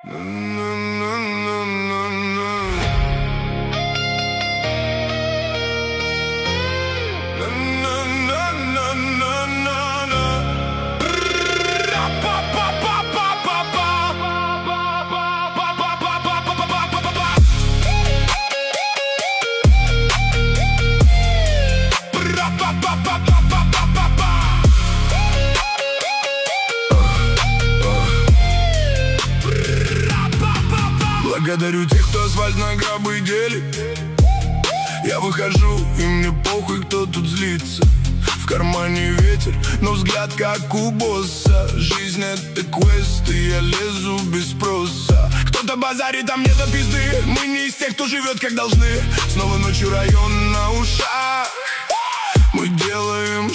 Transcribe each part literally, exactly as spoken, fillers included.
Благодарю тех, кто асфальт на гробы делит. Я выхожу, и мне похуй, кто тут злится. В кармане ветер, но взгляд как у босса. Жизнь это квест, и я лезу без спроса. Кто-то базарит, а мне до пизды. Мы не из тех, кто живет как должны. Снова ночью район на ушах. Мы делаем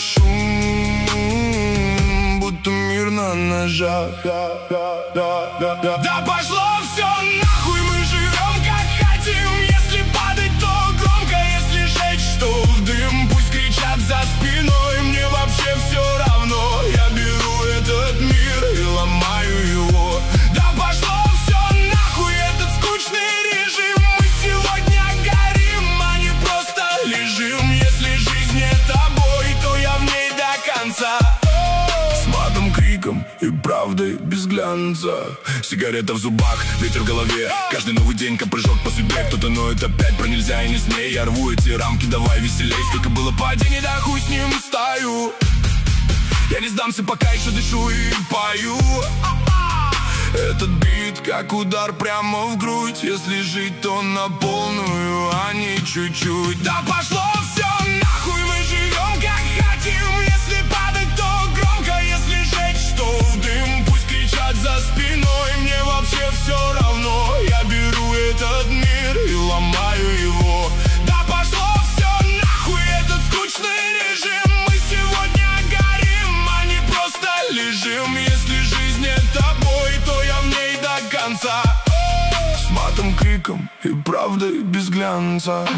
шум, будто мир на ножах. Да пошло все нахуй, мы живем как хотим. Если падать, то громко, если жечь, то в дым. Пусть кричат за спиной, мне вообще все равно. Я беру этот мир и ломаю его. Да пошло все нахуй, этот скучный режим. Мы сегодня горим, а не просто лежим. Если жизнь это бой, то я в ней до конца. С матом, криком и правдой без глянца. Сигарета в зубах, ветер в голове. Каждый новый день как прыжок по судьбе. Кто-то ноет опять, про нельзя и не смей. Я рву эти рамки, давай веселей. Сколько было падений, да хуй с ним стою. Я не сдамся, пока еще дышу и пою. Этот бит как удар прямо в грудь. Если жить, то на полную, а не чуть-чуть. Да пошло все нахуй, мы живем как хотим. Если падать, то громко, если жечь, то в дым. Пусть кричат за спиной, мне вообще все равно. Я беру этот мир и ломаю его. Да пошло все нахуй, этот скучный режим. Мы сегодня горим, а не просто лежим. Если жизнь это бой, то я в ней до конца. С матом, криком и правдой без глянца.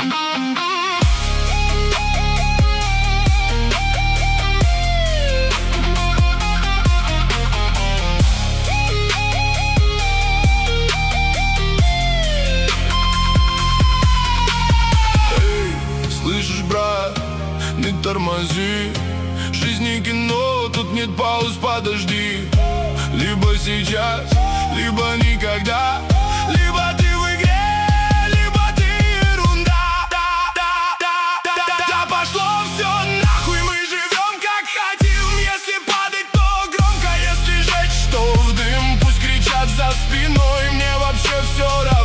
Слышишь, брат, не тормози. Жизнь не кино, тут нет пауз, подожди. Либо сейчас, либо никогда. Либо ты в игре, либо ты ерунда. Да, да, да, да, да, да, пошло все нахуй, мы живем как хотим. Если падать, то громко, если жечь, то в дым. Пусть кричат за спиной, мне вообще все равно.